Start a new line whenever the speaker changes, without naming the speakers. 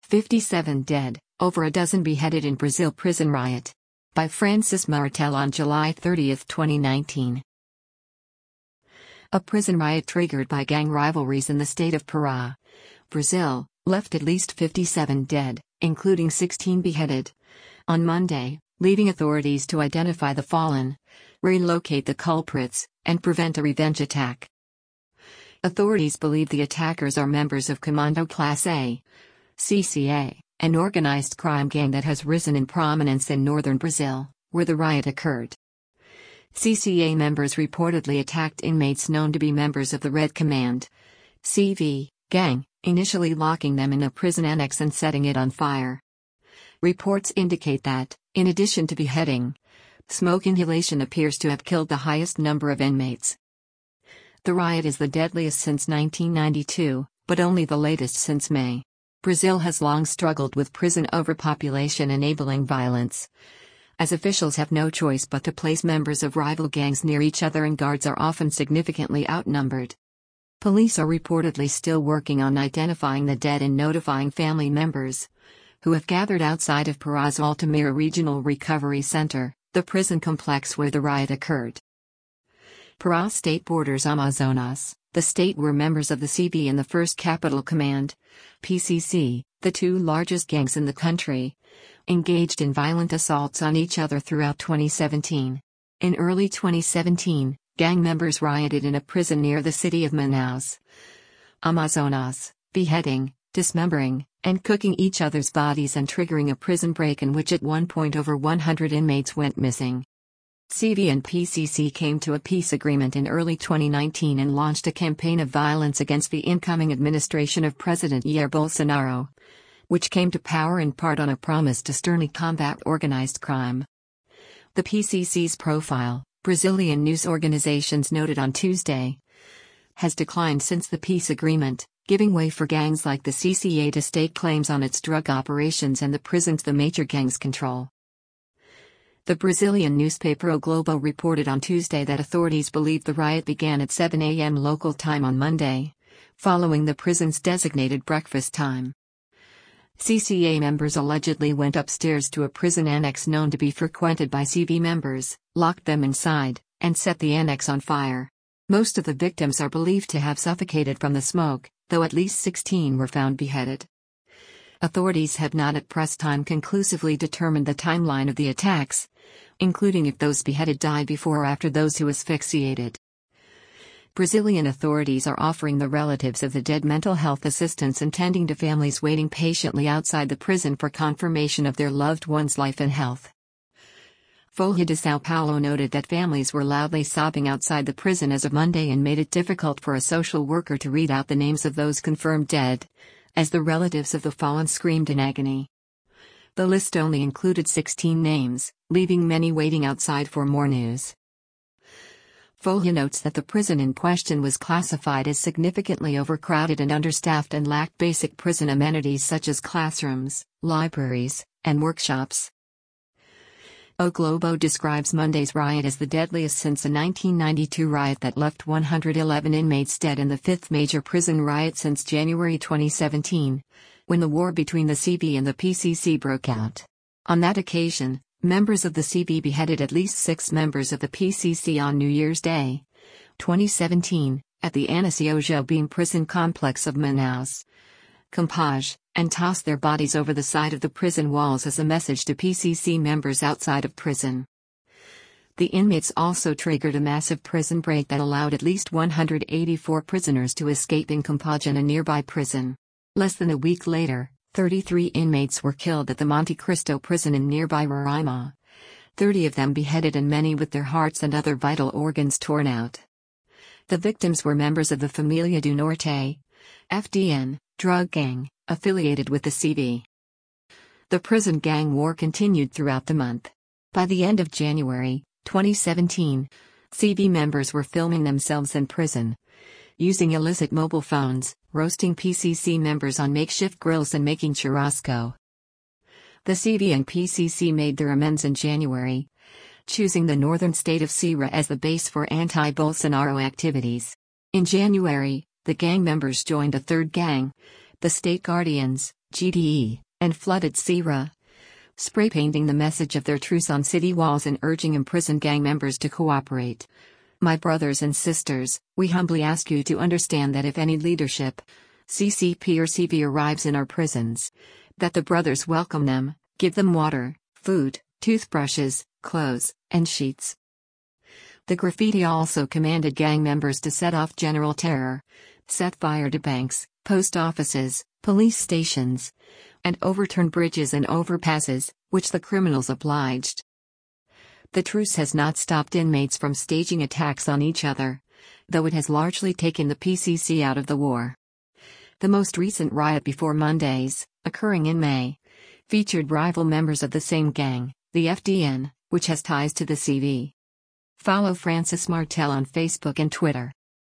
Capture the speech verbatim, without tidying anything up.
fifty-seven dead, over a dozen beheaded in Brazil prison riot. By Francis Martel on July thirtieth, twenty nineteen. A prison riot triggered by gang rivalries in the state of Pará, Brazil, left at least fifty-seven dead, including sixteen beheaded, on Monday, leaving authorities to identify the fallen, relocate the culprits, and prevent a revenge attack. Authorities believe the attackers are members of Commando Class A, C C A, an organized crime gang that has risen in prominence in northern Brazil, where the riot occurred. C C A members reportedly attacked inmates known to be members of the Red Command C V gang, initially locking them in a prison annex and setting it on fire. Reports indicate that, in addition to beheading, smoke inhalation appears to have killed the highest number of inmates. The riot is the deadliest since nineteen ninety-two, but only the latest since May. Brazil has long struggled with prison overpopulation enabling violence, as officials have no choice but to place members of rival gangs near each other and guards are often significantly outnumbered. Police are reportedly still working on identifying the dead and notifying family members, who have gathered outside of Pará's Altamira Regional Recovery Center, the prison complex where the riot occurred. Pará state borders Amazonas, the state where members of the C V and the First Capital Command, P C C, the two largest gangs in the country, engaged in violent assaults on each other throughout twenty seventeen. In early twenty seventeen, gang members rioted in a prison near the city of Manaus, Amazonas, beheading, dismembering, and cooking each other's bodies and triggering a prison break in which at one point over one hundred inmates went missing. C V and P C C came to a peace agreement in early twenty nineteen and launched a campaign of violence against the incoming administration of President Jair Bolsonaro, which came to power in part on a promise to sternly combat organized crime. The P C C's profile, Brazilian news organizations noted on Tuesday, has declined since the peace agreement, giving way for gangs like the C C A to stake claims on its drug operations and the prisons the major gangs control. The Brazilian newspaper O Globo reported on Tuesday that authorities believe the riot began at seven a m local time on Monday, following the prison's designated breakfast time. C C A members allegedly went upstairs to a prison annex known to be frequented by C V members, locked them inside, and set the annex on fire. Most of the victims are believed to have suffocated from the smoke, though at least sixteen were found beheaded. Authorities have not at press time conclusively determined the timeline of the attacks, including if those beheaded died before or after those who asphyxiated. Brazilian authorities are offering the relatives of the dead mental health assistance and tending to families waiting patiently outside the prison for confirmation of their loved one's life and health. Folha de São Paulo noted that families were loudly sobbing outside the prison as of Monday and made it difficult for a social worker to read out the names of those confirmed dead, as the relatives of the fallen screamed in agony. The list only included sixteen names, leaving many waiting outside for more news. Folha notes that the prison in question was classified as significantly overcrowded and understaffed and lacked basic prison amenities such as classrooms, libraries, and workshops. O Globo describes Monday's riot as the deadliest since a nineteen ninety-two riot that left one hundred eleven inmates dead and the fifth major prison riot since January twenty seventeen, when the war between the C V and the P C C broke out. On that occasion, members of the C V beheaded at least six members of the P C C on New Year's Day, twenty seventeen, at the Anísio Jobim prison complex of Manaus, Campinas, and tossed their bodies over the side of the prison walls as a message to P C C members outside of prison. The inmates also triggered a massive prison break that allowed at least one hundred eighty-four prisoners to escape in Campinas, a nearby prison. Less than a week later, thirty-three inmates were killed at the Monte Cristo prison in nearby Roraima, thirty of them beheaded and many with their hearts and other vital organs torn out. The victims were members of the Família do Norte, F D N, drug gang, affiliated with the C V. The prison gang war continued throughout the month. By the end of January twenty seventeen, C V members were filming themselves in prison, using illicit mobile phones, roasting P C C members on makeshift grills and making churrasco. The C V and P C C made their amends in January, choosing the northern state of Ceará as the base for anti-Bolsonaro activities. In January, the gang members joined a third gang, the State Guardians, G D E, and flooded S R A, spray painting the message of their truce on city walls and urging imprisoned gang members to cooperate. My brothers and sisters, we humbly ask you to understand that if any leadership, C C P or C V arrives in our prisons, that the brothers welcome them, give them water, food, toothbrushes, clothes, and sheets. The graffiti also commanded gang members to set off general terror, set fire to banks, post offices, police stations, and overturn bridges and overpasses, which the criminals obliged. The truce has not stopped inmates from staging attacks on each other, though it has largely taken the P C C out of the war. The most recent riot before Mondays, occurring in May, featured rival members of the same gang, the F D N, which has ties to the C V. Follow Francis Martel on Facebook and Twitter.